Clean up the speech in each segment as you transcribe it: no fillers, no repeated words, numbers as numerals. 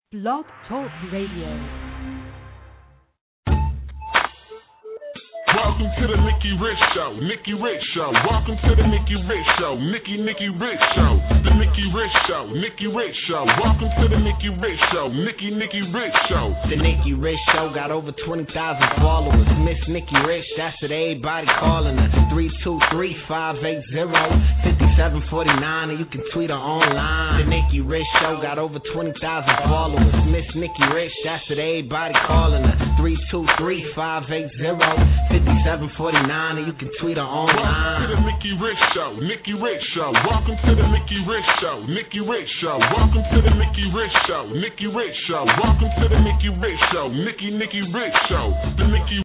Blog Talk Radio. Welcome to the Nikki Rich Show. Nikki Rich Show. Welcome to the Nikki Rich Show. Nikki Rich Show. The Nikki Rich Show. Nikki Rich Show. Welcome to the Nikki Rich Show. Nikki Rich Show. The Nikki Rich Show got over 20,000 followers. Miss Nikki Rich, that's what everybody calling her. 323-580-5749, and you can tweet her online. The Nikki Rich Show got over 20,000 followers. Miss Nikki Rich, that's what everybody calling her. 323-580-5749, and you can tweet her online. Welcome to the Nikki Rich Show. Nikki Rich Show. Welcome to the Nikki Rich Show. Nikki Rich Show. Welcome to the Nikki Rich Show. Nikki Rich Show. Welcome to the Nikki Rich Show. Nikki Rich Show. The Nikki.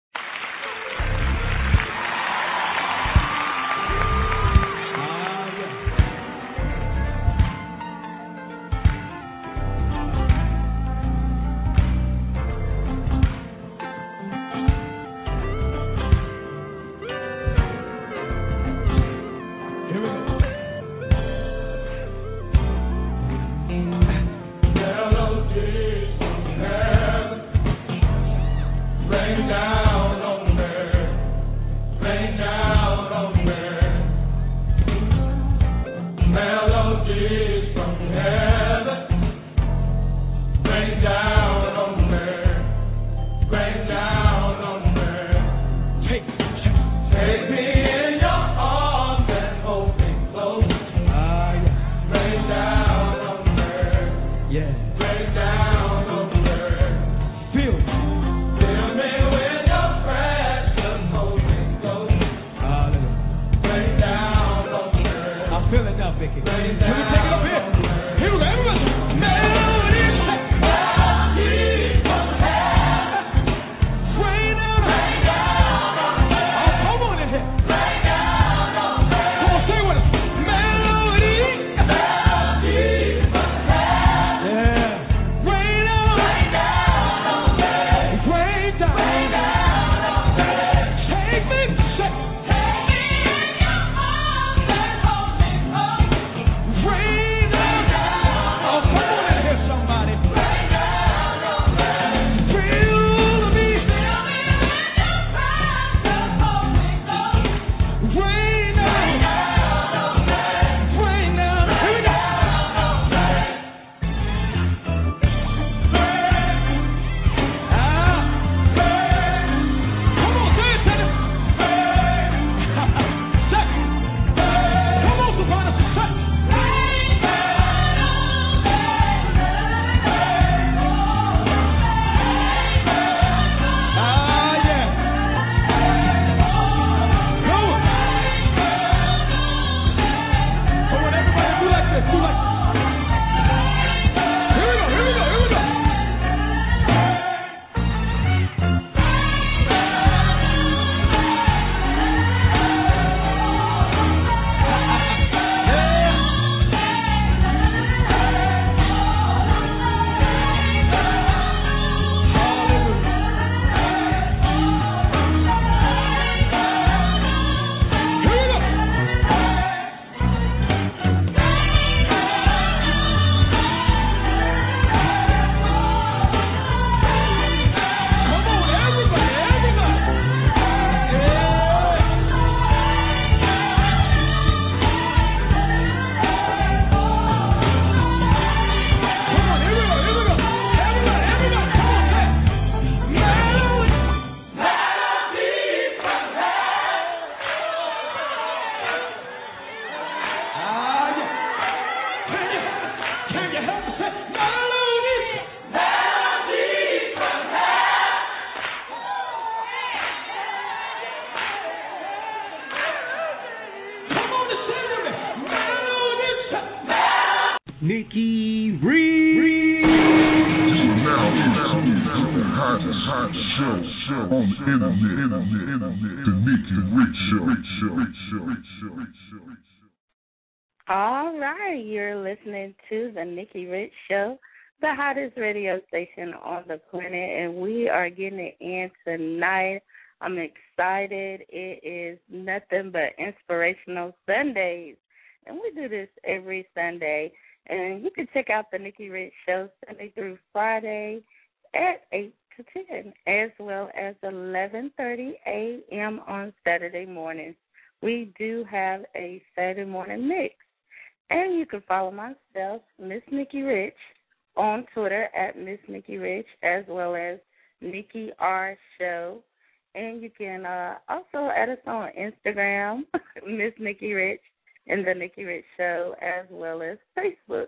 Nikki Reed. Now, the hottest show on the internet. The Nikki Rich Show. All right, you're listening to the Nikki Rich Show, the hottest radio station on the planet, and we are getting it in tonight. I'm excited. It is nothing but Inspirational Sundays, and we do this every Sunday. And you can check out the Nikki Rich Show Sunday through Friday at 8 to 10, as well as 11:30 a.m. on Saturday mornings. We do have a Saturday morning mix. And you can follow myself, Miss Nikki Rich, on Twitter at Miss Nikki Rich, as well as Nikki R Show. And you can also add us on Instagram, Miss Nikki Rich, and the Nikki Rich Show, as well as Facebook,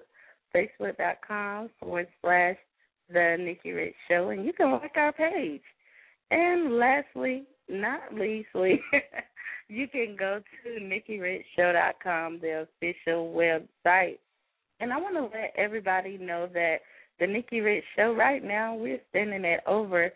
facebook.com/the Nikki Rich Show, and you can like our page. And lastly, not leastly, you can go to NikkiRichShow.com, the official website. And I want to let everybody know that the Nikki Rich Show right now, we're standing at over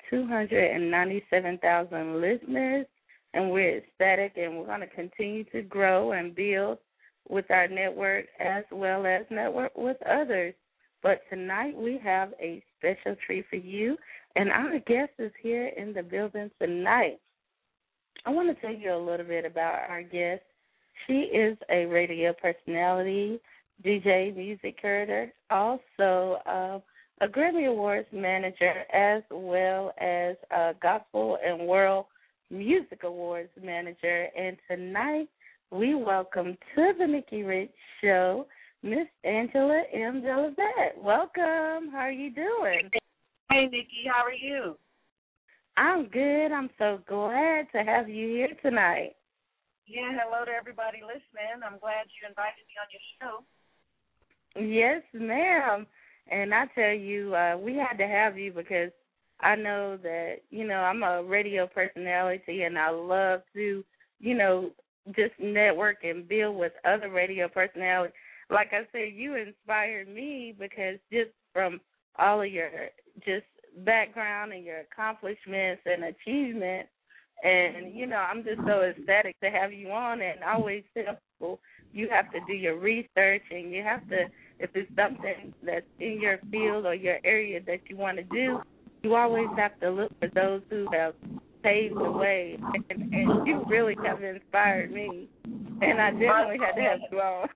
297,000 listeners, and we're ecstatic, and we're going to continue to grow and build with our network as well as network with others. But tonight we have a special treat for you, and our guest is here in the building tonight. I want to tell you a little bit about our guest. She is a radio personality, DJ, music curator, also a Grammy Awards manager, as well as a Gospel and World Music Awards manager. And tonight we welcome to the Nikki Rich Show Miss Angela M. Jolivet. Welcome. How are you doing? Hey, Nikki. How are you? I'm good. I'm so glad to have you here tonight. Yeah, hello to everybody listening. I'm glad you invited me on your show. Yes, ma'am. And I tell you, we had to have you because I know that, I'm a radio personality and I love to, just network and build with other radio personalities. Like I said, you inspired me because just from all of your just background and your accomplishments and achievements, and, I'm just so ecstatic to have you on, and I always tell people you have to do your research, and you have to, if it's something that's in your field or your area that you want to do, you always have to look for those who have paved the way, and you really have inspired me, and I definitely had to have you on.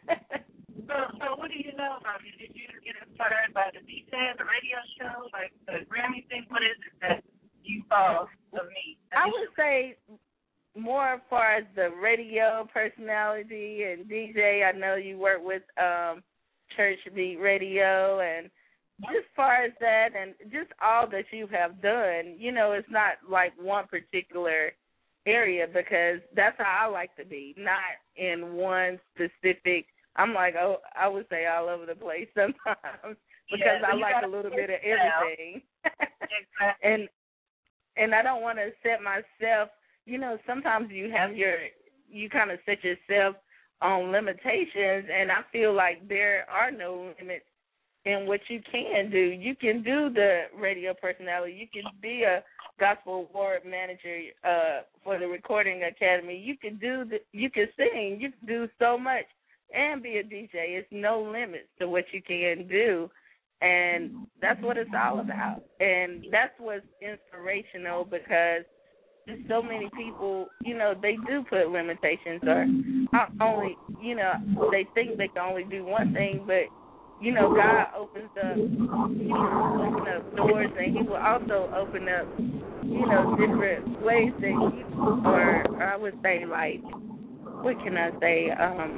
So what do you know about me? Did you get inspired by the DJ, the radio show, like the Grammy thing? What is it that you saw of me? I would say more as far as the radio personality and DJ. I know you work with Church Beat Radio, and as far as that and just all that you have done, it's not like one particular area, because that's how I like to be, not in one specific. I'm like, I would say all over the place sometimes because I like a little bit of everything. Exactly. And I don't want to set myself, sometimes you kind of set yourself on limitations, and I feel like there are no limits in what you can do. You can do the radio personality. You can be a Gospel Award manager for the Recording Academy. You can sing. You can do so much and be a DJ. It's no limits to what you can do, and that's what it's all about. And that's what's inspirational, because there's so many people, they do put limitations, or not only, they think they can only do one thing, but, God opens up, open up doors, and he will also open up, different ways that or I would say, like, what can I say,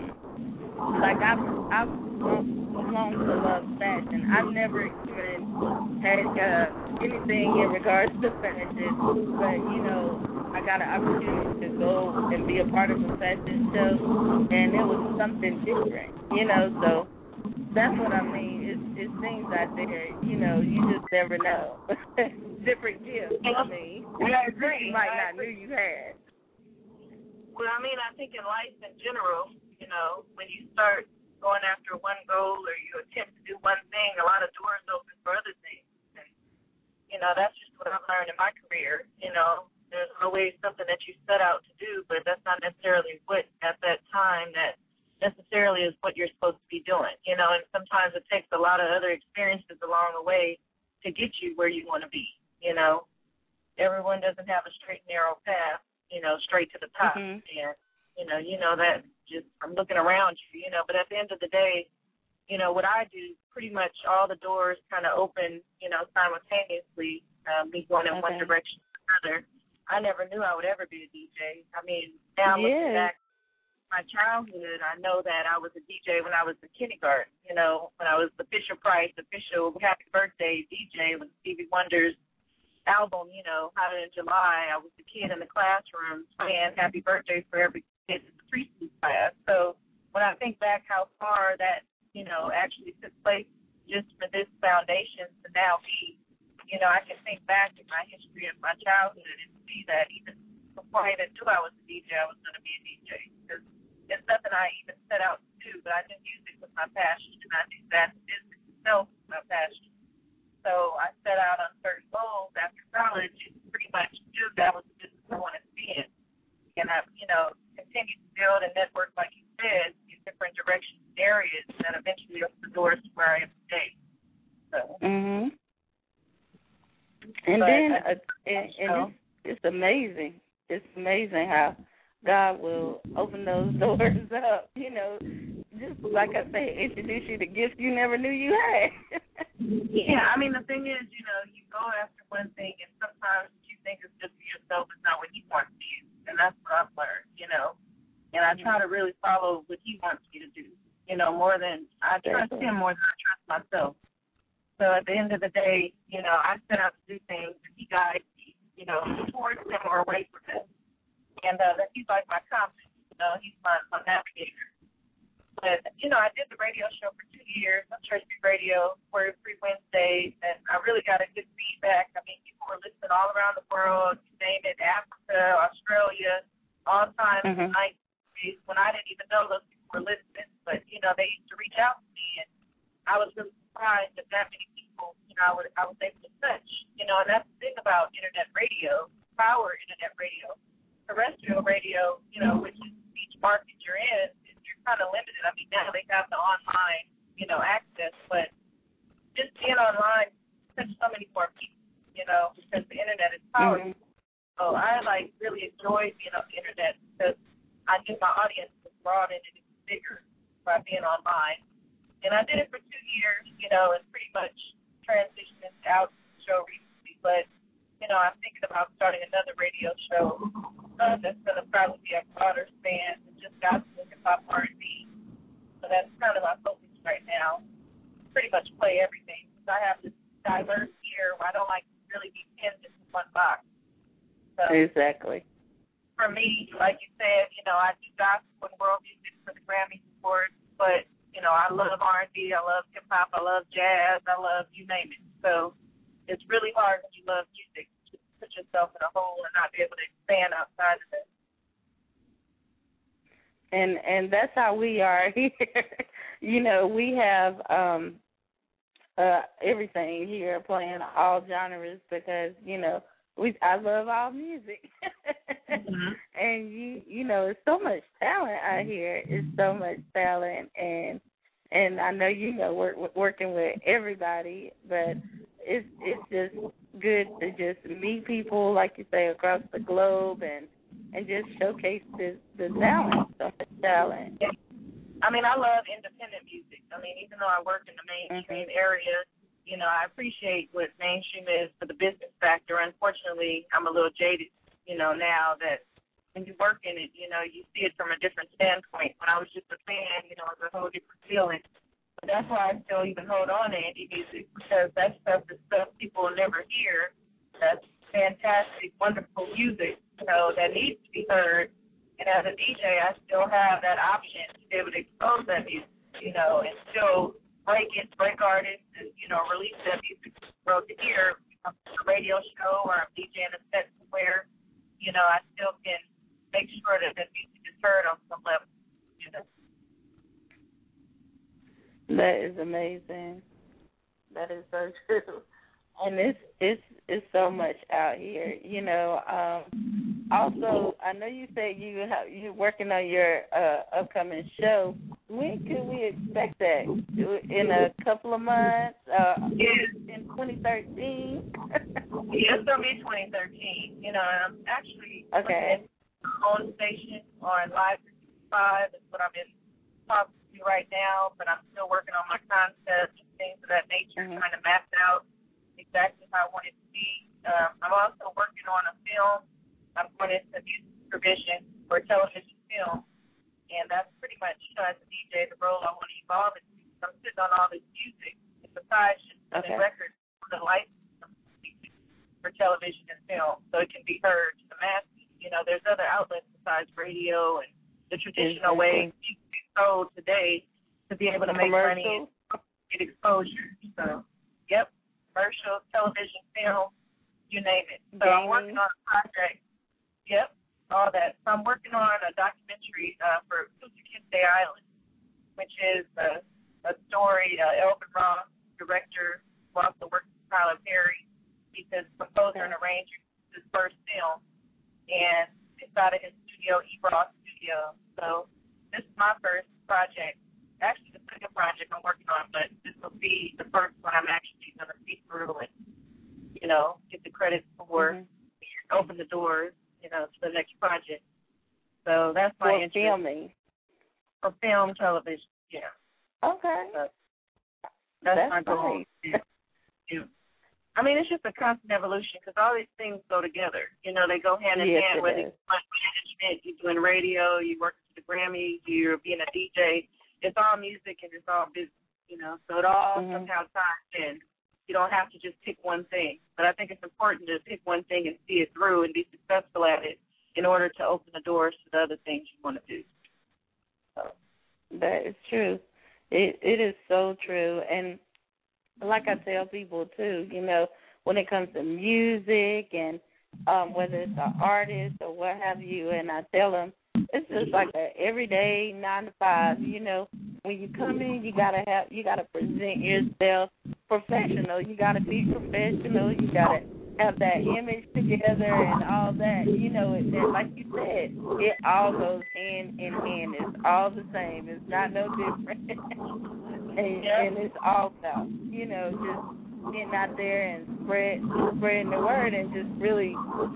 like I've long to love fashion. I've never even had anything in regards to fashion, but I got an opportunity to go and be a part of a fashion show, and it was something different, so that's what I mean. It's things out there, you just never know. Different gifts, I mean. I agree. You might not knew you had. Well, I mean, I think in life in general, when you start going after one goal or you attempt to do one thing, a lot of doors open for other things. And, that's just what I've learned in my career. There's always something that you set out to do, but that's not necessarily what at that time that necessarily is what you're supposed to be doing. And sometimes it takes a lot of other experiences along the way to get you where you want to be. Everyone doesn't have a straight and narrow path, straight to the top. Mm-hmm. And, that just from looking around you, but at the end of the day, what I do, pretty much all the doors kind of open, simultaneously, me going in one direction or another. I never knew I would ever be a DJ. I mean, now looking back at my childhood, I know that I was a DJ when I was in kindergarten, when I was the Fisher-Price official Happy Birthday DJ with Stevie Wonder's album, Hotter in July. I was the kid in the classroom playing Happy Birthday for every kid in the preschool class. So when I think back how far that, actually took place just for this foundation to now be, I can think back in my history of my childhood and see that even before I even knew I was a DJ, I was going to be a DJ. Because it's nothing I even set out to do, but I knew music was my passion, and I knew that business itself was my passion. So I set out on certain goals after college and pretty much knew that was the business I wanted to be in. And I, continued to build and network, like you said, in different directions and areas that eventually opened the doors to where I am today. So. Mhm. And then it's amazing. It's amazing how God will open those doors up, just like I say, introduce you to gifts you never knew you had. Yeah, I mean, the thing is, you go after one thing, and sometimes what you think is just for yourself is not what He wants for you. And that's what I've learned, And I try to really follow what He wants me to do, more than I trust Him more than I trust myself. So at the end of the day, I set out to do things, and He guides me, towards them or away from them. And He's like my compass, He's my navigator. But, I did the radio show for 2 years on Church Street Radio, Word Free Wednesdays, and I really got a good feedback. I mean, people were listening all around the world, you name it, Africa, Australia, all times, night, when I didn't even know those people were listening. But, they used to reach out to me, and I was really surprised that many people, I was able to touch. And that's the thing about Internet radio, power Internet radio. Terrestrial radio, which is each market you're in, you're kind of limited. I mean, now they have the online, access, but just being online touch so many more people, because the Internet is powerful. So I, really enjoyed being on the Internet because I knew my audience was broadened and bigger by being online. And I did it for 2 years, and pretty much transitioned out to the show recently. But, I'm thinking about starting another radio show that's going to probably be a broader span than just gospel, hip-hop, R&B. So that's kind of my focus right now. Pretty much play everything. Because I have this diverse ear where I don't like to really be pinned into one box. So exactly. For me, like you said, I do gospel and world music for the Grammy Awards, but I love R&B, I love hip-hop, I love jazz, I love you name it. So it's really hard when you love music to put yourself in a hole and not be able to expand outside of it. And that's how we are here. We have everything here, playing all genres because, I love all music. And it's so much talent out here. It's so much talent, and I know working with everybody, but it's just good to just meet people, like you say, across the globe and just showcase the talent, so much talent. I mean, I love independent music. I mean, even though I work in the mainstream area, I appreciate what mainstream is for the business factor. Unfortunately, I'm a little jaded, now that when you work in it, you see it from a different standpoint. When I was just a fan, it was a whole different feeling. But that's why I still even hold on to indie music, because that stuff is stuff people will never hear. That's fantastic, wonderful music, that needs to be heard. And as a DJ, I still have that option to be able to expose that music, and still break artists and, release that music to the world to hear. A radio show or I'm DJing a set somewhere, I still can make sure that music is heard on some level, That is amazing. That is so true. And it's so much out here, Also, I know you said you're working on your upcoming show. When could we expect that? In a couple of months? In 2013? Yeah, it's gonna be 2013. I'm actually on station on Live 55. That's what I've been talking to exactly right now, but I'm still working on my concept and things of that nature, trying to map out exactly how I want it to be. I'm also working on a film. I'm going into music supervision for television film, and that's pretty much, as a DJ, the role I want to evolve into. I'm sitting on all this music, and besides just putting records for the license for television and film, so it can be heard to the masses. You know, there's other outlets besides radio and the traditional way you can be sold today to be able to make money and get exposure. So, commercial, television, film, you name it. So I'm working on a project. All that. So I'm working on a documentary for Kunta Kinte Island, which is a story. Elvin Ross, director, who also works with Tyler Perry. He's a composer and arranger. His first film, and it's out of his studio, Ebross Studio. So this is my first project. Actually, the second project I'm working on, but this will be the first one I'm actually going to see through and, you know, get the credit for, open the doors, you know, to the next project. So that's my interest. For filming. For film, television, Okay. That's my goal. I mean, it's just a constant evolution because all these things go together. You know, they go hand in hand. Whether you're management, you're doing radio, you're working for the Grammys, you're being a DJ, it's all music and it's all business, you know. So it all somehow ties in. You don't have to just pick one thing. But I think it's important to pick one thing and see it through and be successful at it in order to open the doors to the other things you want to do. So. That is true. It is so true. And like I tell people, too, you know, when it comes to music and whether it's an artist or what have you, and I tell them it's just like an everyday 9 to 5, you know. When you come in, you gotta present yourself professional. You gotta be professional. You gotta have that image together and all that. You know, and like you said, it all goes hand in hand. It's all the same. It's not no different. and it's all about, you know, just getting out there and spreading the word and just really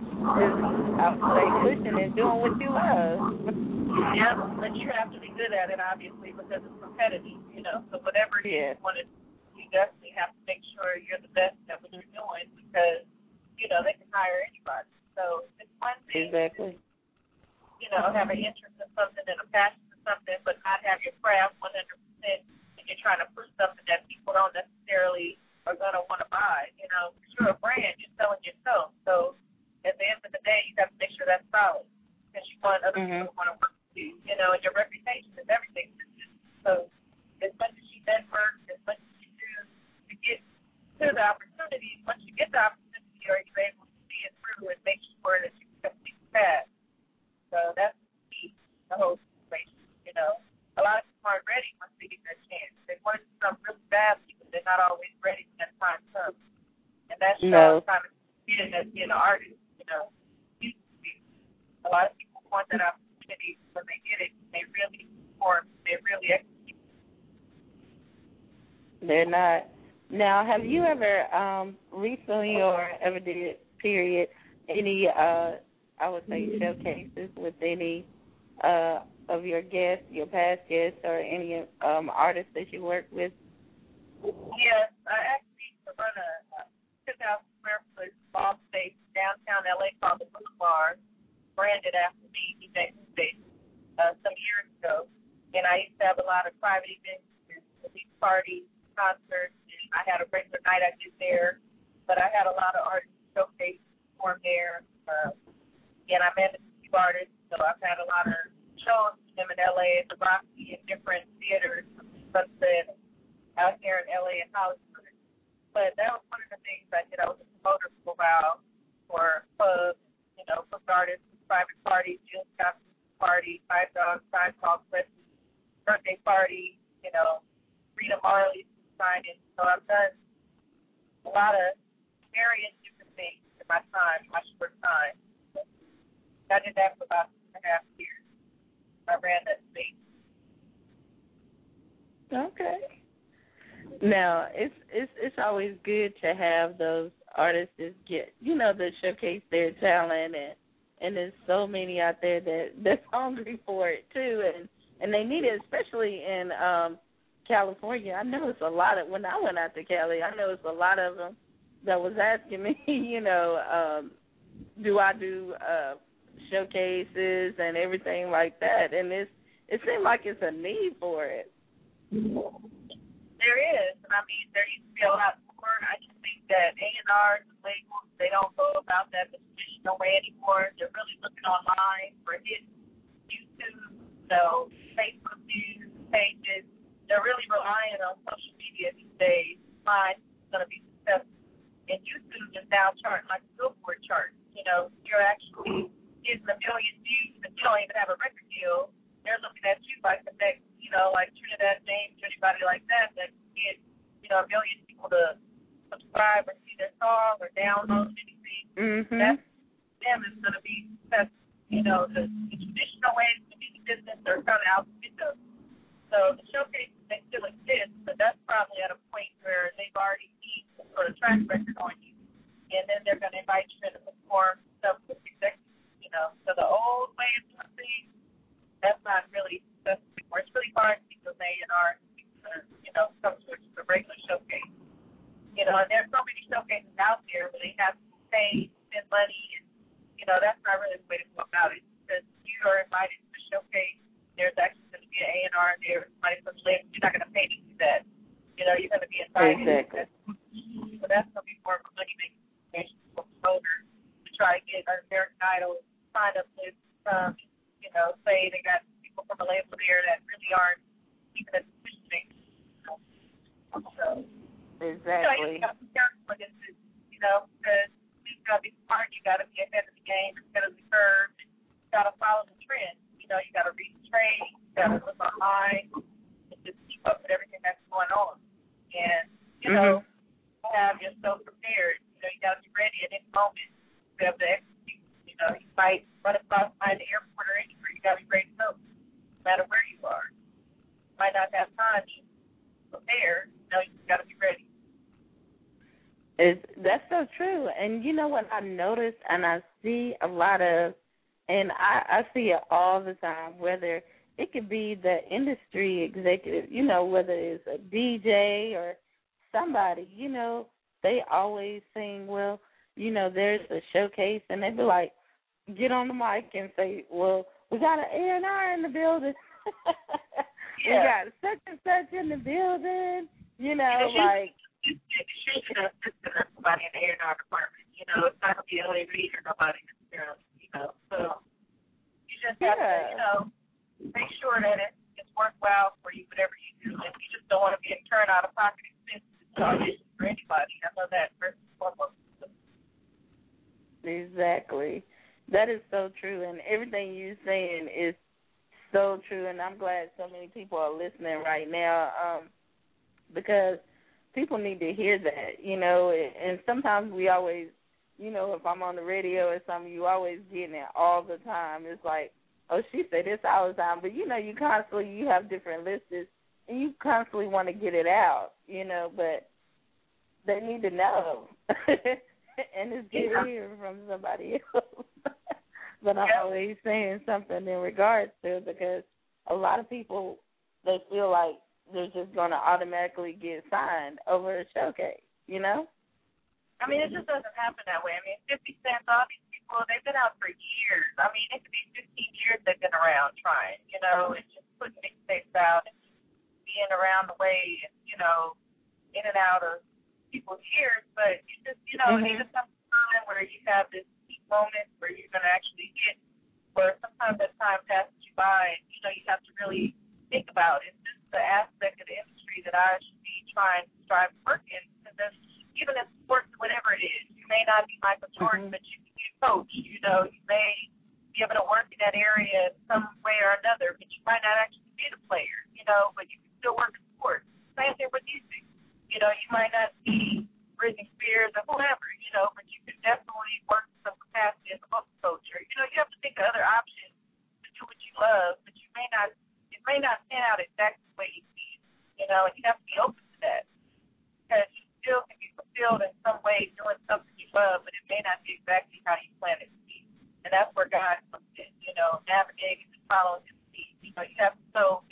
I would say pushing and doing what you love. But you have to be good at it, obviously, because it's competitive, you know. So whatever you want to do, you definitely have to make sure you're the best at what you're doing because, you know, they can hire anybody. So it's one thing to, you know, have an interest in something and a passion for something, but not have your craft 100%, and you're trying to push something that people don't necessarily are going to want to buy. You know, you're a brand, you're selling yourself. So at the end of the day, you have to make sure that's solid because you want other people to want to work with you. You know, and your reputation is everything. So as much as you network, as much as you do to get to the opportunity, once you get the opportunity, are you able to see it through and make sure that you can see the path? So that's the whole situation. You know, a lot of people aren't ready once they get that chance. They want to do something really badly, but they're not always ready when that time comes. And that's kind of being an artist. You know, a lot of people want that opportunity when they get it. They really perform. They really execute. They're not. Now, have you ever recently or ever did, period, any, I would say, showcases with any of your guests, your past guests, or any artists that you work with? Yes, I actually run a 2,000 square foot ball space downtown LA called the Boulevard, branded after me, DJ Space, some years ago. And I used to have a lot of private events, beach parties, concerts. And I had a regular night I did there, but I had a lot of artists showcase perform there. And I met a few artists, so I've had a lot of shows with them in LA at the Roxy and different theaters, Sunset, out here in LA and Hollywood. But that was one of the things I did. I was a promoter for a while for clubs, you know, booked artists, private parties, Jill Scott's party, Five Dogs, Five Calls, birthday party, you know, Rita Marley's signing. So I've done a lot of various different things in my time, my short time. I did that for about 2.5 years. I ran that space. Okay. Now, it's always good to have those artists get, you know, that showcase their talent, and there's so many out there that's hungry for it too, and they need it, especially in California. I know it's a lot of, when I went out to Cali, I know it's a lot of them that was asking me, do I do showcases and everything like that, and it seems like it's a need for it. There is, and I mean, there used to be a lot more. I just think that A&Rs and labels, they don't go about that the traditional way anymore. They're really looking online for hits, YouTube, Facebook views, pages. They're really relying on social media these days. Mine is going to be successful. And YouTube is now charting like a Billboard chart. You're actually getting a million views, and you don't even have a record deal. They're looking at you like the next, like Trinidad James or anybody like that get, a million people to subscribe or see their song or download anything. Mm-hmm. That them is going to be successful. The traditional ways to do the business are kind of out the window. So the showcases, they still exist, but that's probably at a point where they've already seen some sort of track record on you. And then they're going to invite you in to perform stuff with executives, So the old way of doing things, that's not really successful anymore. It's really hard to do an A&R, come to a regular showcase. And there's so many showcases out there where they have to pay, spend money, and, that's not really the way to go about it. Because you are invited to the showcase, there's actually going to be an A&R there, somebody from the label, you're not going to pay to do that. You're going to be invited. Exactly. So that's going to be more of a money-making situation for promoters to try to get an American Idol sign up list from, say they got people from a label there that really aren't even at the positioning. So, exactly. You got to be careful with this, because you've got to be smart, you got to be ahead of the game, ahead of the curve, and you got to follow the trend. You got to read the trade, you got to look online, and just keep up with everything that's going on. And, have yourself prepared. You got to be ready at any moment to have to execute. You might run across by the airport or anywhere. You got to be ready to go, no matter where you are. You might not have time to prepare. You got to be ready. That's so true. And you know what I noticed, and I see a lot of, and I see it all the time, whether it could be the industry executive, whether it's a DJ or somebody, they always sing, well, there's a showcase, and they be like, get on the mic and say, well, we got an A&R in the building. We got such and such in the building, like. Somebody in the A&R department, it's not going to be L.A. Reid or nobody necessarily, so you just have to, make sure that it's worthwhile for you, whatever you do, and you just don't want to be incurring out of pocket expenses to audition for anybody. I know that first and foremost. Exactly. That is so true, and everything you're saying is so true, and I'm glad so many people are listening right now, because people need to hear that, and sometimes we always, if I'm on the radio or something, you always getting it all the time. It's like, oh, she said this all the time, but, you have different lists, and you constantly want to get it out, but they need to know, and it's good to hear from somebody else. But I'm always saying something in regards to it, because a lot of people, they feel like they're just going to automatically get signed over a showcase, I mean, it just doesn't happen that way. I mean, 50 Cent, all these people, they've been out for years. I mean, it could be 15 years they've been around trying, and just putting mixtapes out and being around the way and, in and out of people's ears. But you just, there's some time where you have this peak moment where you're going to actually get, where sometimes that time passes you by and, you have to really think about it. This is the aspect of the industry that I should be trying to strive to work in. Because even in sports, whatever it is, you may not be Michael Jordan, but you can be a coach. You may be able to work in that area some way or another, but you might not actually be the player, but you can still work in sports. Same thing with music. You might not be Britney Spears or whoever, but you can definitely work in some capacity as a vocal coach. Or, you have to think of other options to do what you love, but it may not pan out exactly the way you see it, and you have to be open to that. Because you still can be fulfilled in some way doing something you love, but it may not be exactly how you plan it to be. And that's where God comes in, navigating and following his lead. You have to sow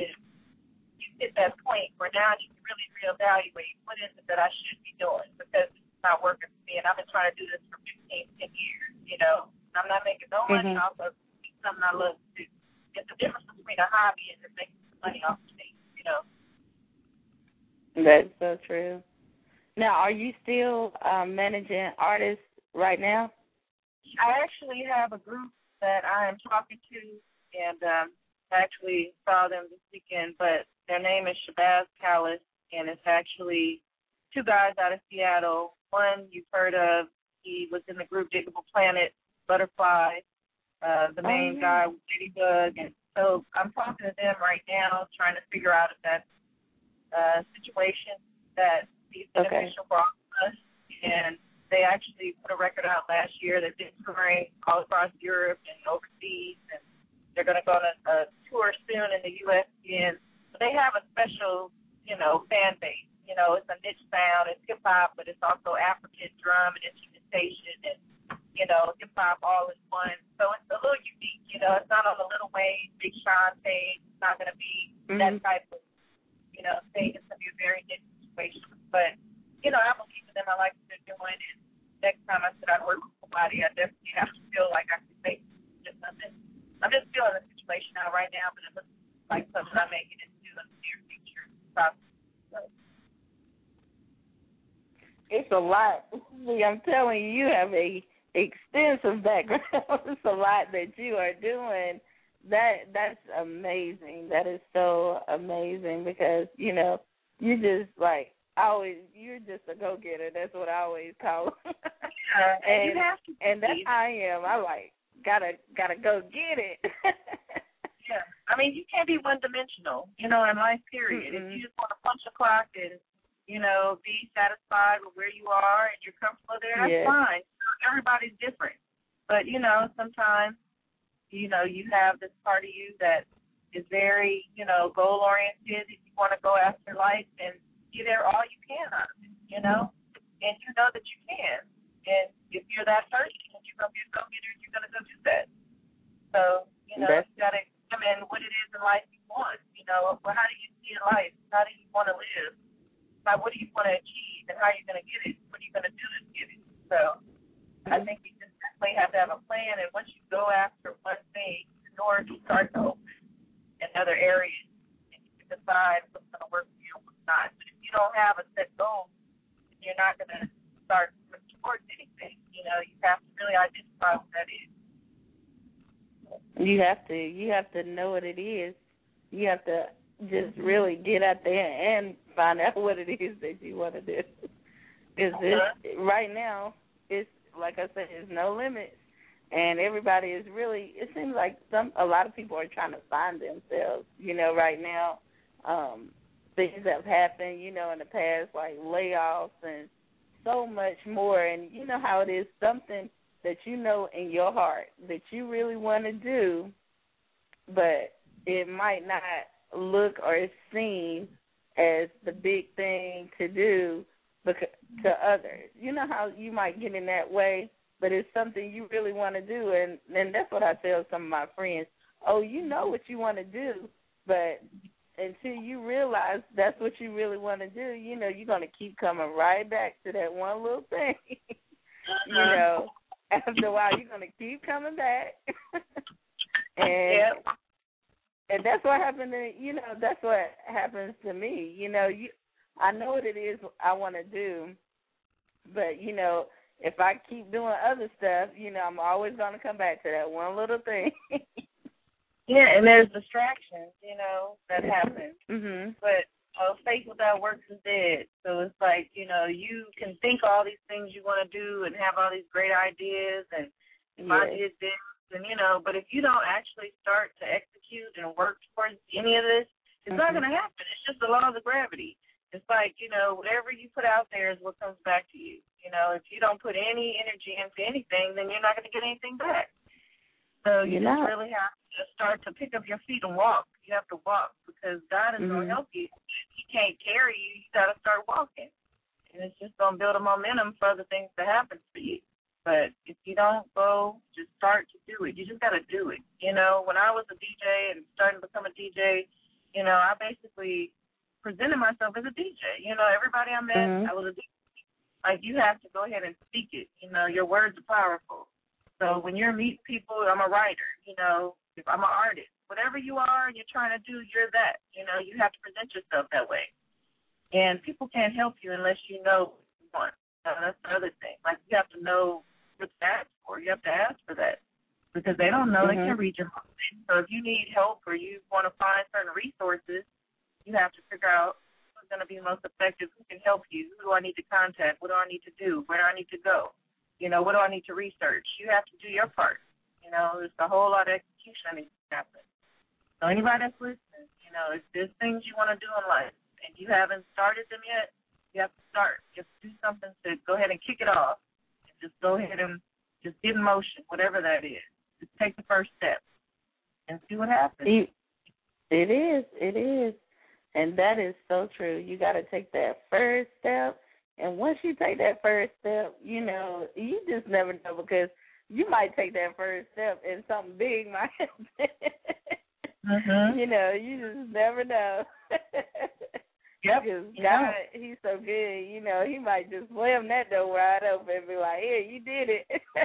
now I need to really reevaluate what is it that I should be doing because it's not working for me. And I've been trying to do this for 10 years, you know. I'm not making no money off of something I love to do. It's the difference between a hobby and just making money off of things, you know. That's so true. Now, are you still managing artists right now? I actually have a group that I am talking to, and I actually saw them this weekend, but their name is Shabazz Palace, and it's actually two guys out of Seattle. One you've heard of, he was in the group Diggable Planet, Butterfly, the main guy was Ladybug, and so I'm talking to them right now, trying to figure out if that's a situation that be beneficial for all of us, and they actually put a record out last year that did touring all across Europe and overseas, and they're going to go on a tour soon in the U.S. again. So they have a special, you know, fan base. You know, it's a niche sound. It's hip-hop, but it's also African drum and instrumentation and, you know, hip-hop all in one. So it's a little unique. You know, it's not on the Lil Wayne, Big Sean thing. It's not going to be that type of, you know, thing. It's going to be a very niche situation. But, you know, I believe in them. I like what they're doing. And next time I said I'd work with somebody, I definitely have to feel like I can make just something. I'm just feeling the situation out right now, but it looks like something I may get into in the near future. So. It's a lot. See, I'm telling you, you have a extensive background. It's a lot that you are doing. That's amazing. That is so amazing because, you know, you just like you're just a go-getter. That's what I always call it. And you have to. And that's how I am. I like gotta go get it. Yeah. I mean, you can't be one-dimensional, you know, in life, period. If you just want to punch a clock and, you know, be satisfied with where you are and you're comfortable there, that's fine. Everybody's different. But, you know, sometimes, you know, you have this part of you that is very, you know, goal-oriented. If you want to go after life and be there all you can out of it, you know, and you know that you can. And if you're that person and you're going to be a go-getter, you're going to go do that. So, you know, you got to examine what it is in life you want. You know, well, how do you see your life? How do you want to live? Like, what do you want to achieve and how are you going to get it? What are you going to do to get it? So I think you just definitely have to have a plan. And once you go after one thing, the doors will start to open in other areas. And you can decide what's going to work for you and what's not. But if you don't have a set goal, you're not going to start moving towards anything. You know, you have to really identify what that is. You have to know what it is. You have to just really get out there and find out what it is that you want to do. Right now, it's like I said, there's no limits, and everybody is really. It seems like a lot of people are trying to find themselves. You know, right now, things have happened. You know, in the past, like layoffs and so much more. And you know how it is. Something that you know in your heart that you really want to do, but it might not look or seem as the big thing to do to others. You know how you might get in that way, but it's something you really want to do, and that's what I tell some of my friends. Oh, you know what you want to do, but until you realize that's what you really want to do, you know, you're going to keep coming right back to that one little thing. You know, after a while, you're going to keep coming back. And that's what happened to, you know, that's what happens to me. You know, I know what it is I want to do, but, you know, if I keep doing other stuff, you know, I'm always going to come back to that one little thing. Yeah, and there's distractions, you know, that happen. Mm-hmm. But faith without works is dead. So it's like, you know, you can think all these things you want to do and have all these great ideas and if I did this, and, you know, but if you don't actually start to execute and work towards any of this, it's not going to happen. It's just the law of the gravity. It's like, you know, whatever you put out there is what comes back to you. You know, if you don't put any energy into anything, then you're not going to get anything back. So you just really have to start to pick up your feet and walk. You have to walk because God is going to help you. He can't carry you. You got to start walking. And it's just going to build a momentum for other things to happen for you. But if you don't go, just start to do it. You just got to do it. You know, when I was a DJ and starting to become a DJ, you know, I basically presented myself as a DJ. You know, everybody I met, I was a DJ. Like, you have to go ahead and speak it. You know, your words are powerful. So when you're meeting people, I'm a writer. You know, if I'm an artist. Whatever you are and you're trying to do, you're that. You know, you have to present yourself that way. And people can't help you unless you know what you want. That's the other thing. Like, you have to know what to ask for. You have to ask for that. Because they don't know. They can't read your mind. So if you need help or you want to find certain resources, you have to figure out who's going to be most effective, who can help you, who do I need to contact, what do I need to do, where do I need to go, you know, what do I need to research. You have to do your part. You know, there's a whole lot of execution that needs to happen. So anybody that's listening, you know, if there's things you want to do in life and you haven't started them yet, you have to start. Just do something to go ahead and kick it off. And just go ahead and just get in motion, whatever that is. Just take the first step and see what happens. It is. And that is so true. You got to take that first step. And once you take that first step, you know, you just never know, because you might take that first step and something big might happen. You know, you just never know. Yep. Because God, He's so good. You know, He might just slam that door wide open and be like, "Here, you did it."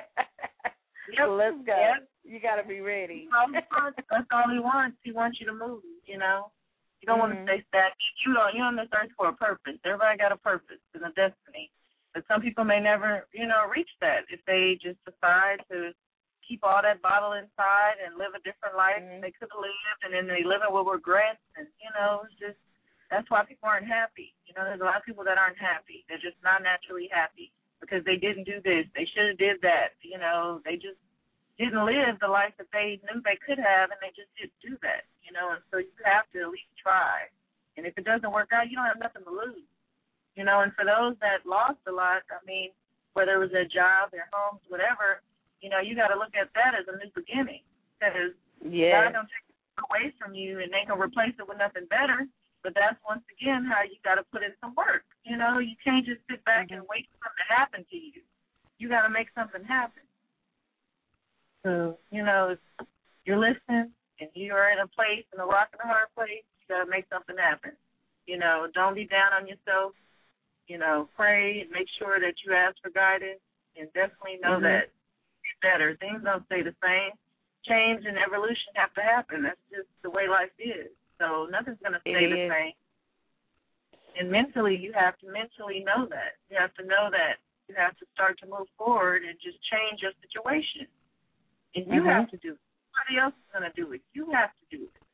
Yep. So let's go. Yep. You got to be ready. That's all He wants. He wants you to move. You know, you don't want to stay stagnant. You're on this earth for a purpose. Everybody got a purpose and a destiny. But some people may never, you know, reach that if they just decide to keep all that bottle inside and live a different life they could have lived, and then they live it with regrets. And you know, it's just. That's why people aren't happy. You know, there's a lot of people that aren't happy. They're just not naturally happy because they didn't do this. They should have did that. You know, they just didn't live the life that they knew they could have, and they just didn't do that. You know, and so you have to at least try. And if it doesn't work out, you don't have nothing to lose. You know, and for those that lost a lot, I mean, whether it was their job, their homes, whatever, you know, you got to look at that as a new beginning. Because God don't take it away from you, and they can replace it with nothing better. But that's, once again, how you got to put in some work. You know, you can't just sit back and wait for something to happen to you. You got to make something happen. So, you know, if you're listening and you're in a place, in a rock and a hard place, you got to make something happen. You know, don't be down on yourself. You know, pray and make sure that you ask for guidance, and definitely know that it's better. Things don't stay the same. Change and evolution have to happen. That's just the way life is. So nothing's going to stay the same. And mentally, you have to mentally know that. You have to know that you have to start to move forward and just change your situation. And you have to do it. Nobody else is going to do it. You have to do it.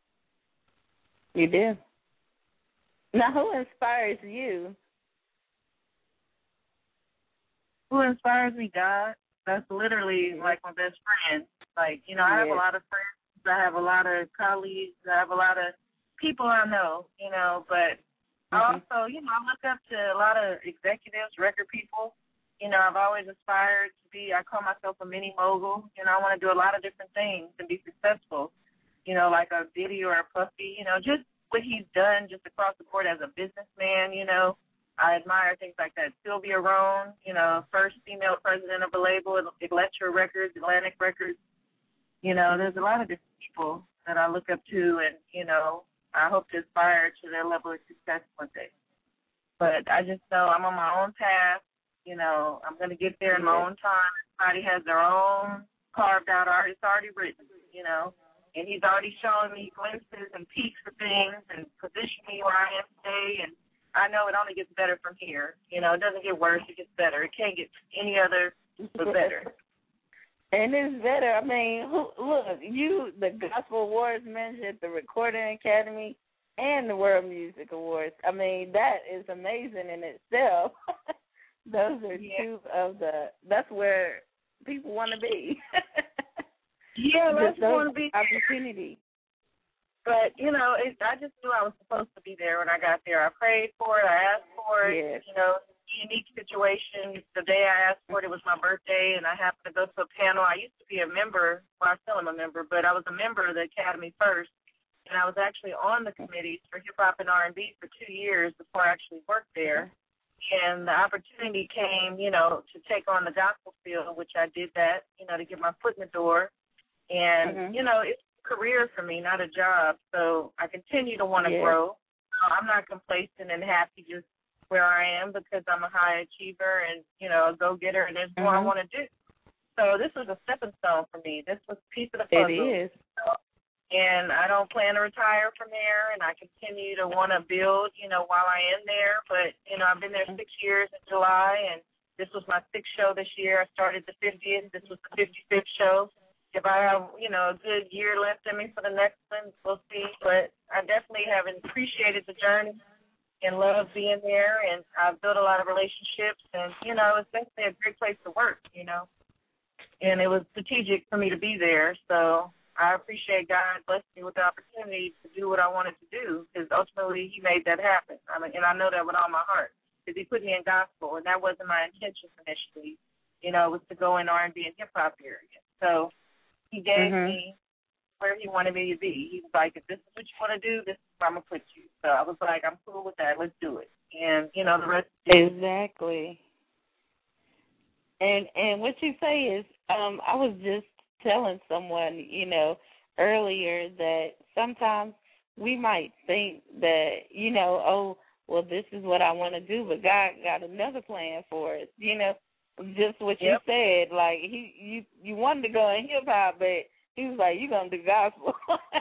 You do. Now, who inspires you? Who inspires me? God. That's literally like my best friend. Like, you know, I have a lot of friends. I have a lot of colleagues. I have a lot of people I know, you know, but I also, you know, I look up to a lot of executives, record people. You know, I've always aspired to be, I call myself a mini mogul. You know, I want to do a lot of different things and be successful, you know, like a Diddy or a Puffy, you know, just what he's done just across the board as a businessman, you know. I admire things like that. Sylvia Rohn, you know, first female president of a label, Elektra Records, Atlantic Records. You know, there's a lot of different people that I look up to, and, you know, I hope to aspire to their level of success one day. But I just know I'm on my own path. You know, I'm going to get there in my own time. Everybody has their own carved out art. It's already written, you know, and he's already showing me glimpses and peaks of things and positioning me where I am today. And I know it only gets better from here. You know, it doesn't get worse. It gets better. It can't get any other but better. And it's better. I mean, look, the Gospel Awards mentioned, the Recording Academy, and the World Music Awards. I mean, that is amazing in itself. Those are two of that's where people want to be. That's where want to be. Opportunity. But, you know, I just knew I was supposed to be there when I got there. I prayed for it. I asked for it. You know, unique situation. The day I asked for it, it was my birthday, and I happened to go to a panel. I used to be a member. Well, I still am a member, but I was a member of the Academy first, and I was actually on the committees for hip-hop and R&B for 2 years before I actually worked there. And the opportunity came, you know, to take on the gospel field, which I did that, you know, to get my foot in the door. And, you know, it's a career for me, not a job. So I continue to want to grow. I'm not complacent and happy just where I am because I'm a high achiever and, a go-getter, and there's more I want to do. So this was a stepping stone for me. This was a piece of the puzzle. It is. And I don't plan to retire from there, and I continue to want to build, while I am there. But, I've been there 6 years in July, and this was my 6th show this year. I started the 50th. This was the 55th show. If I have, a good year left in me for the next one, we'll see. But I definitely have appreciated the journey and love being there, and I've built a lot of relationships. And, it's definitely a great place to work, And it was strategic for me to be there, so I appreciate God blessing me with the opportunity to do what I wanted to do, because ultimately He made that happen. And I know that with all my heart, because He put me in gospel, and that wasn't my intention initially. It was to go in R&B and hip hop area. So He gave me where He wanted me to be. He was like, if this is what you want to do, this is where I'm gonna put you. So I was like, I'm cool with that. Let's do it. And the rest. Exactly. And what you say is, I was just telling someone, earlier that sometimes we might think that, oh, well, this is what I want to do, but God got another plan for us. Just what you said, like you wanted to go in hip hop, but He was like, you're gonna do gospel.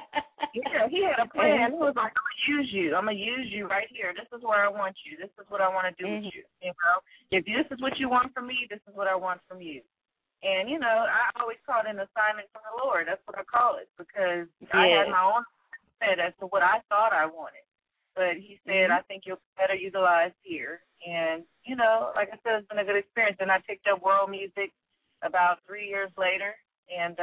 Yeah, He had a plan. He was like, I'm gonna use you. I'm gonna use you right here. This is where I want you. This is what I want to do with you. If this is what you want from me, this is what I want from you. And, I always call it an assignment from the Lord. That's what I call it, because I had my own set as to what I thought I wanted. But He said, I think you'll be better utilized here. And, like I said, it's been a good experience. And I picked up world music about 3 years later. And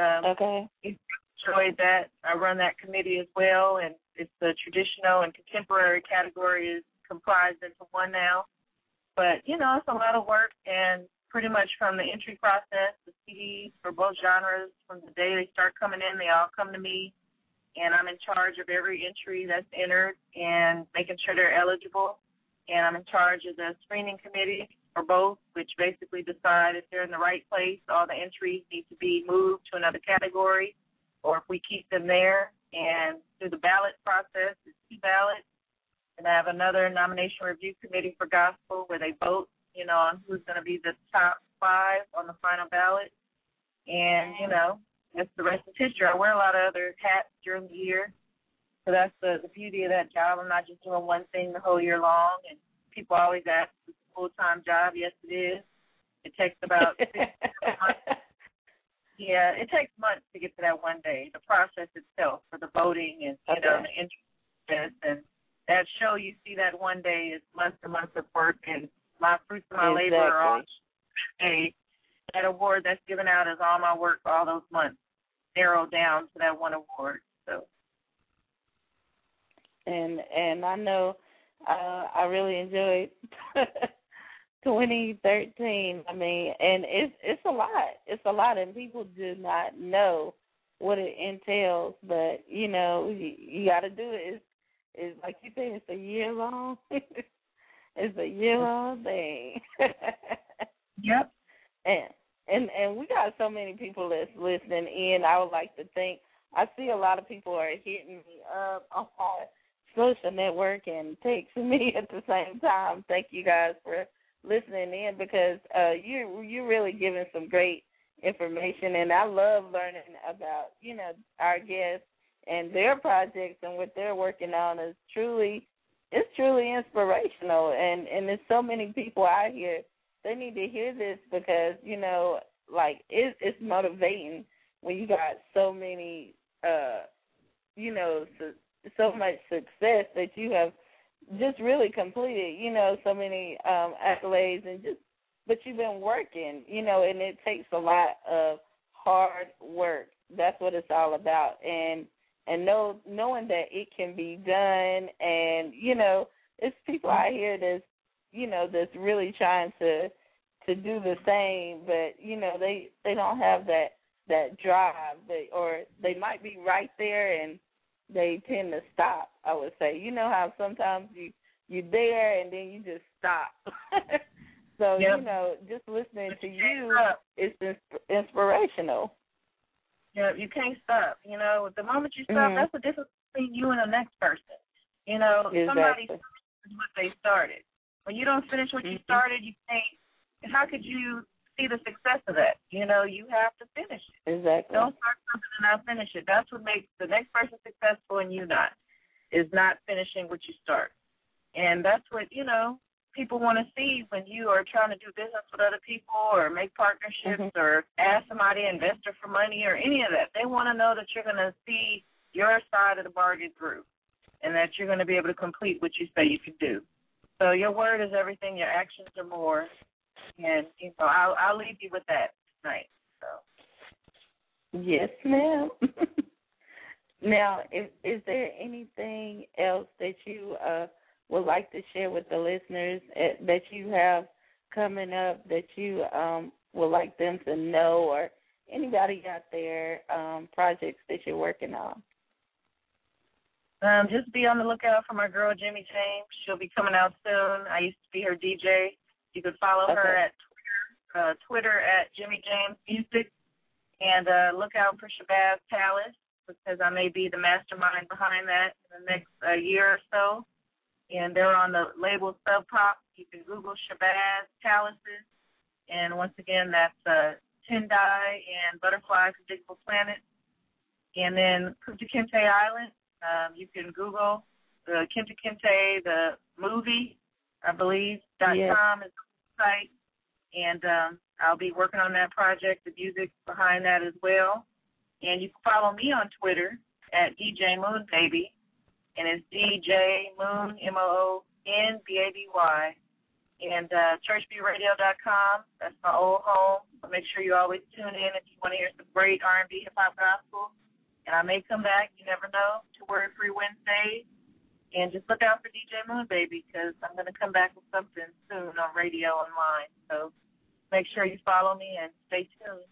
enjoyed that. I run that committee as well. And it's the traditional and contemporary category is comprised into one now. But, it's a lot of work, and pretty much from the entry process, the CDs for both genres, from the day they start coming in, they all come to me, and I'm in charge of every entry that's entered and making sure they're eligible. And I'm in charge of the screening committee for both, which basically decide if they're in the right place. All the entries need to be moved to another category, or if we keep them there. And through the ballot process, it's 2 ballots. And I have another nomination review committee for gospel where they vote, on who's going to be the top 5 on the final ballot. And, that's the rest of history. I wear a lot of other hats during the year. So that's the beauty of that job. I'm not just doing one thing the whole year long. And people always ask, is it a full-time job? Yes, it is. It takes about 6 months. Yeah, it takes months to get to that one day, the process itself for the voting and, the interest. And that show you see that one day is months and months of work, and my fruits of my labor are all paid. That award that's given out is all my work for all those months, narrowed down to that one award. So, and I know I really enjoyed 2013. I mean, and it's a lot. It's a lot, and people do not know what it entails. But you got to do it. It's like you said, it's a year long. It's a year-long thing. Yep. And we got so many people that's listening in. I would like to thank. I see a lot of people are hitting me up on my social network and texting me at the same time. Thank you guys for listening in, because you're really giving some great information, and I love learning about our guests and their projects and what they're working on. It's truly inspirational, and there's so many people out here. They need to hear this, because it's motivating when you got so many so much success that you have just really completed, so many accolades, but you've been working, and it takes a lot of hard work. That's what it's all about. And knowing that it can be done, and, it's people out here that's really trying to do the same, but, they don't have that drive, or they might be right there and they tend to stop, I would say. You know how sometimes you're there and then you just stop. So, just listening to you is inspirational. Yeah, you can't stop. The moment you stop, that's the difference between you and the next person. You know, somebody Exactly. finishes what they started. When you don't finish what you started, you can't. How could you see the success of that? You know, you have to finish it. Exactly. Don't start something and not finish it. That's what makes the next person successful and you not, is not finishing what you start. And that's what, you know, people want to see when you are trying to do business with other people or make partnerships or ask somebody, investor for money or any of that. They want to know that you're going to see your side of the bargain through and that you're going to be able to complete what you say you can do. So your word is everything. Your actions are more. And, you know, I'll leave you with that tonight. So. Yes, ma'am. Now, is there anything else that you would like to share with the listeners that you have coming up that you would like them to know, or anybody out there, projects that you're working on? Just be on the lookout for my girl, Jimmy James. She'll be coming out soon. I used to be her DJ. You can follow her at Twitter at Jimmy James Music. And look out for Shabazz Palace, because I may be the mastermind behind that in the next year or so. And they're on the label Sub Pop. You can Google Shabazz Palaces. And once again, that's Tendai and Butterfly Predictable Planet. And then Kunta Kinte Island. You can Google the Kunta Kinte, the movie, I believe, .com is the site. And I'll be working on that project, the music behind that as well. And you can follow me on Twitter at DJ Moon Baby. And it's DJ Moon, MOONBABY. And churchviewradio.com, that's my old home. So make sure you always tune in if you want to hear some great R&B, hip-hop, gospel. And I may come back, you never know, to Word Free Wednesday. And just look out for DJ Moon Baby, because I'm going to come back with something soon on radio online. So make sure you follow me and stay tuned.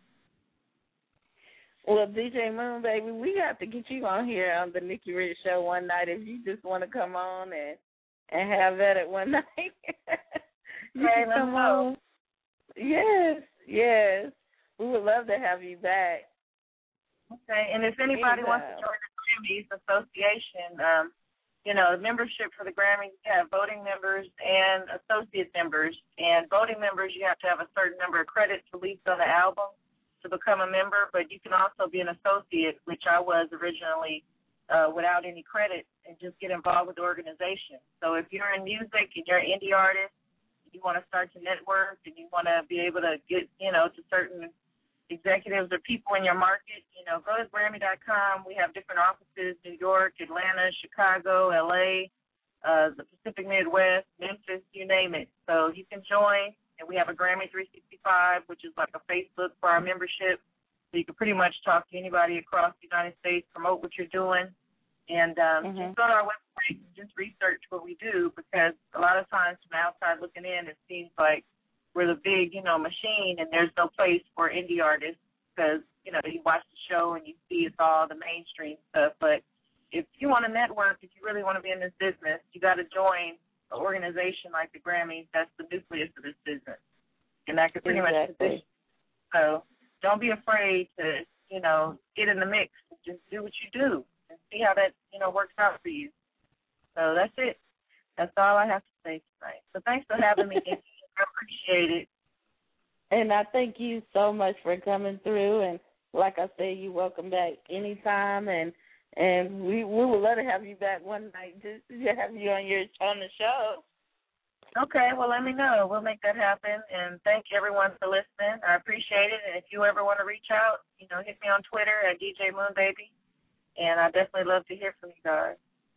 Well, DJ Moon Baby, we got to get you on here on the Nikki Rich Show one night if you just want to come on and have that at one night. You can come on. Yes. We would love to have you back. Okay, and if anybody wants to join the Grammys Association, you know, membership for the Grammys, you have voting members and associate members. And voting members, you have to have a certain number of credits released on the album to become a member, but you can also be an associate, which I was originally without any credit, and just get involved with the organization. So if you're in music and you're an indie artist, you want to start to network and you want to be able to get, you know, to certain executives or people in your market, you know, go to Grammy.com. We have different offices, New York, Atlanta, Chicago, LA, the Pacific Midwest, Memphis, you name it. So you can join, and we have a Grammy 365, which is like a Facebook for our membership. So you can pretty much talk to anybody across the United States, promote what you're doing, and just go to our website and just research what we do, because a lot of times from the outside looking in, it seems like we're the big, you know, machine, and there's no place for indie artists because, you know, you watch the show and you see it's all the mainstream stuff. But if you want to network, if you really want to be in this business, you got to join an organization like the Grammys. That's the nucleus of this business. And that could pretty much position. So don't be afraid to, you know, get in the mix. Just do what you do and see how that, you know, works out for you. So that's it. That's all I have to say tonight. So thanks for having me, Nikki. I appreciate it. And I thank you so much for coming through. And like I said, you're welcome back anytime. And we would love to have you back one night just to have you on the show. Okay, well, let me know. We'll make that happen. And thank everyone for listening. I appreciate it. And if you ever want to reach out, you know, hit me on Twitter at DJ Moon Baby. And I definitely love to hear from you guys.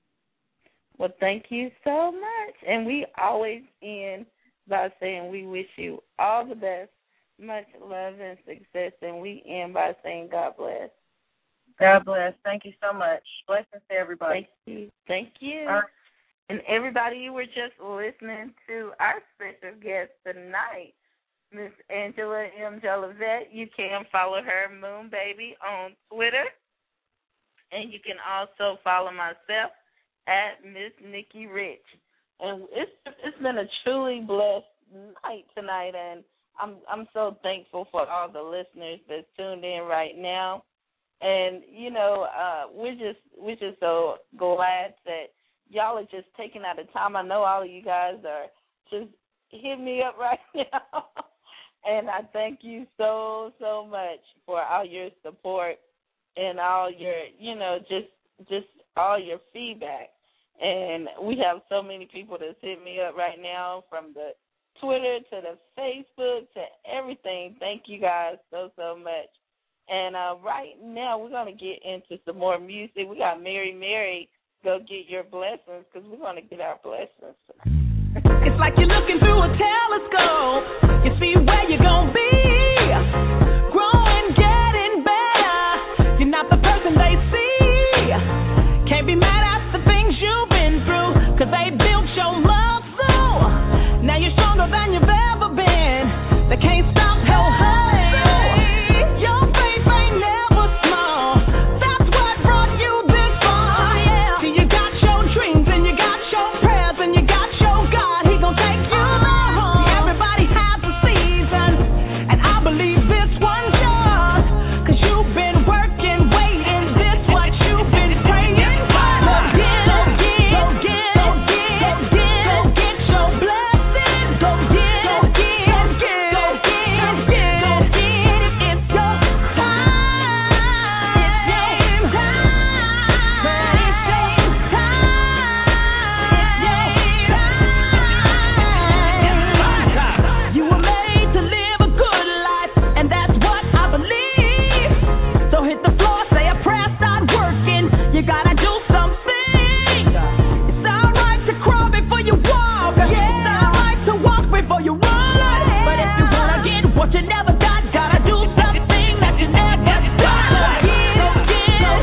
Well, thank you so much. And we always end by saying we wish you all the best, much love and success, and we end by saying God bless. God bless. Thank you so much. Blessings to everybody. Thank you. And everybody, you were just listening to our special guest tonight, Miss Angela M. Jolivet. You can follow her, Moon Baby, on Twitter. And you can also follow myself at Miss Nikki Rich. And it's been a truly blessed night tonight, and I'm so thankful for all the listeners that's tuned in right now. And you know, we're just so glad that y'all are just taking out the time. I know all of you guys are just hitting me up right now. And I thank you so, so much for all your support and all your, just all your feedback. And we have so many people that's hitting me up right now, from the Twitter to the Facebook to everything. Thank you guys so, so much. And right now we're going to get into some more music. We got Mary, go get your blessings, because we're going to get our blessings. It's like you're looking through a telescope. You see where you're going to be. Growing, getting better. You're not the person they see. Can't be mad at the things you've been through, because they built your muscle. Now you're stronger than you've ever been. They can't stop your hustle. Your faith ain't never small. That's what brought you this far. Yeah. See, you got your dreams and you got your prayers and you got your God. He gon' take you there. See, everybody has a season, and I believe this one's yours, 'cause you've been working, waiting. This what you've been praying for. Go get your blessing. Go get. You gotta do something. It's alright to crawl before you walk. Yeah. It's alright to walk before you run. But if you wanna get what you never got, gotta do something that you never done. Go get your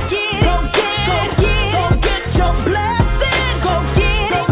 blessing. Go get your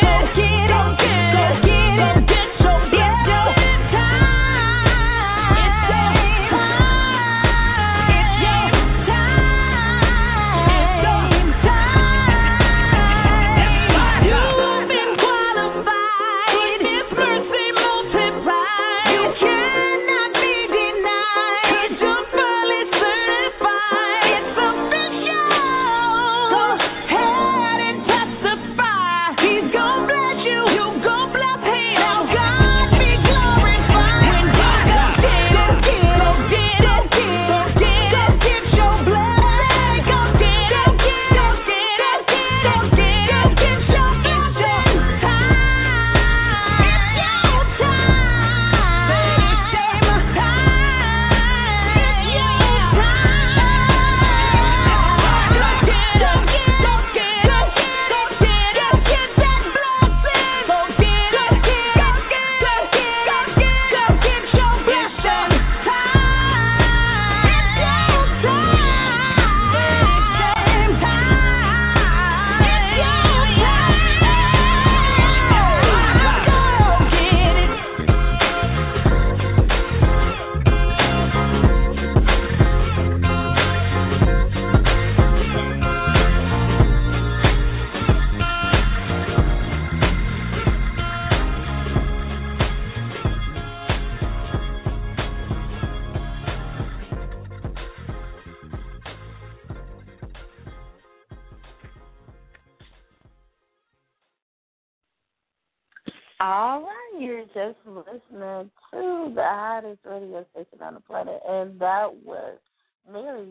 All right, you're just listening to the hottest radio station on the planet, and that was Mary,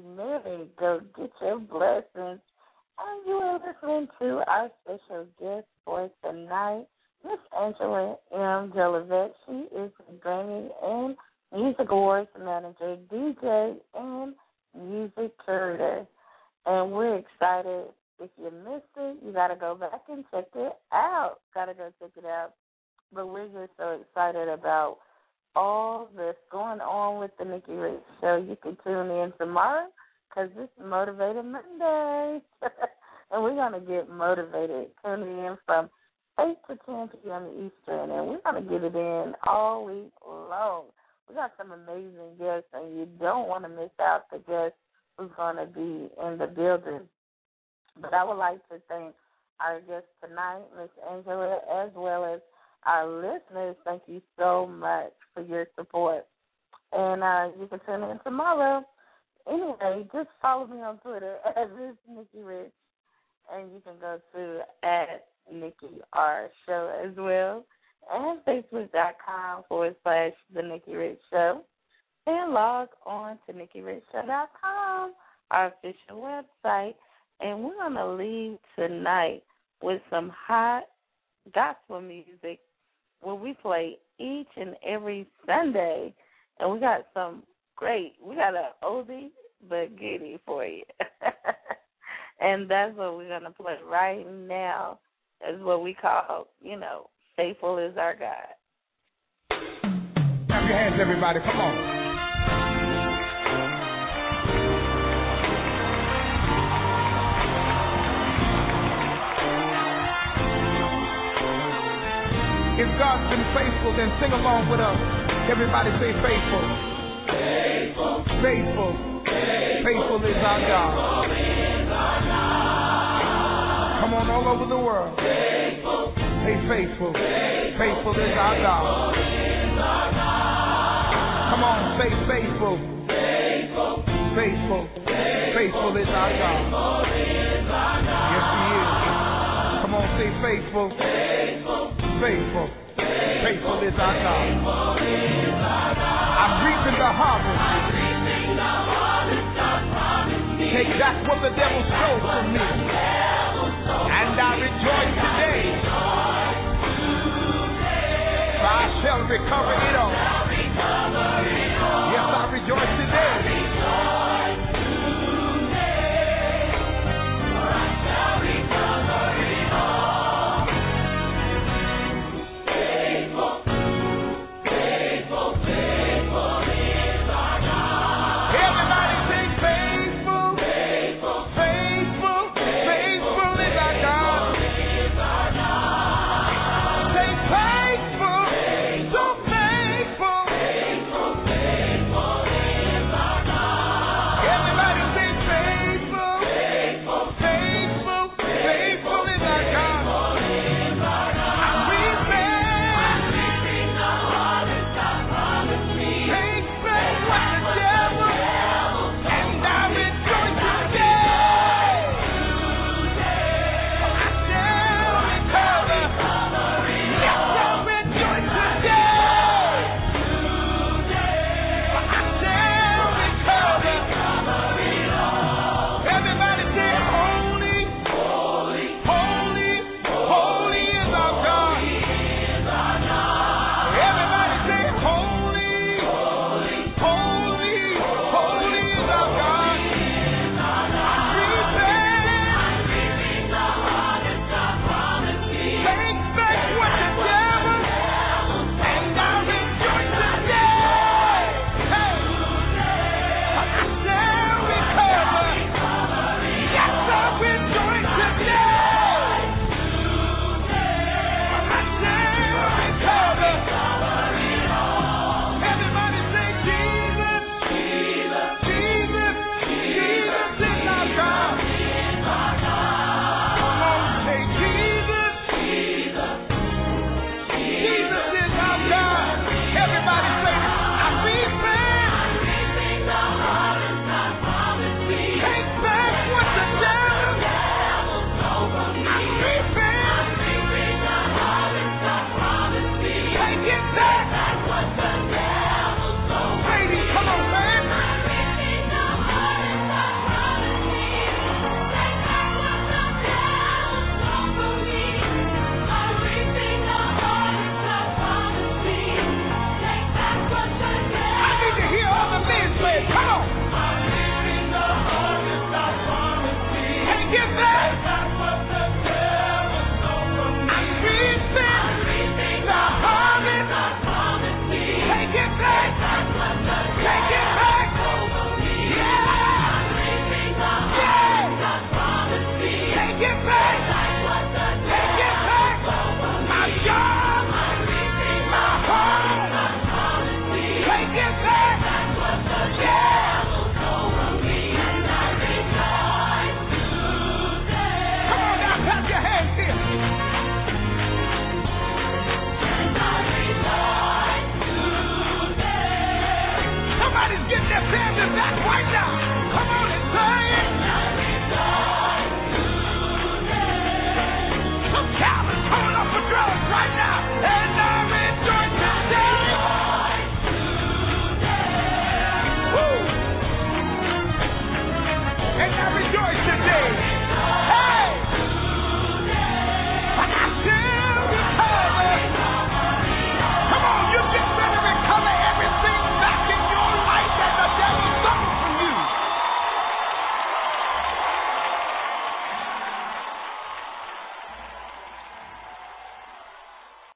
go get your blessings. And you are listening to our special guest for tonight, Miss Angela M. Jolivet. She is a Grammy and Music Awards manager, DJ, and music curator. And we're excited. If you missed it, you got to go back and check it out. Got to go check it out. But we're just so excited about all that's going on with the Nikki Rich Show. You can tune in tomorrow, because this is Motivated Monday. And we're going to get motivated, tuning in from 8 to 10 p.m. Eastern. And we're going to get it in all week long. We got some amazing guests, and you don't want to miss out the guest who's going to be in the building. But I would like to thank our guest tonight, Miss Angela, as well as our listeners. Thank you so much for your support. And you can tune in tomorrow. Anyway, just follow me on Twitter at Nikki Rich. And you can go to at Nikki R Show as well, and Facebook.com/The Nikki Rich Show. And log on to NikkiRichShow.com, our official website. And we're going to leave tonight with some hot gospel music where we play each and every Sunday. And we got an oldie but goodie for you. And that's what we're going to play right now. Is what we call, faithful is our God. Clap your hands, everybody. Come on. If God's been faithful, then sing along with us. Everybody say faithful. Faithful. Faithful. Faithful is our God. Come on, all over the world. Faithful. Say faithful. Faithful is our God. Come on, say faithful. Faithful. Faithful. Faithful is our God. Yes, He is. Come on, say faithful. Faithful. Faithful is our God. I'm reaping the harvest. Take back what the devil stole from me. And I rejoice today. For I shall recover it all. Yes, I rejoice today. yours right now. And now.